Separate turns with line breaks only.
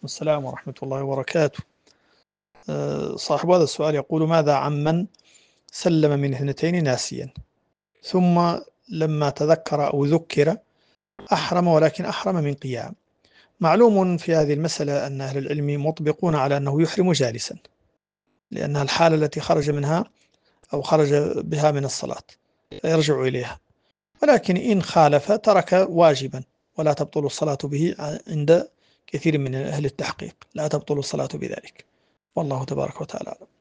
السلام ورحمة الله وبركاته. صاحب هذا السؤال يقول: ماذا عمن سلم من اثنتين ناسيا ثم لما تذكر أو ذكر أحرم، ولكن أحرم من قيام؟ معلوم في هذه المسألة أن أهل العلم مطبقون على أنه يحرم جالسا، لأنها الحالة التي خرج منها أو خرج بها من الصلاة فيرجع إليها، ولكن إن خالف ترك واجبا ولا تبطل الصلاة به عند كثير من أهل التحقيق، لا تبطل الصلاة بذلك، والله تبارك وتعالى أعلم.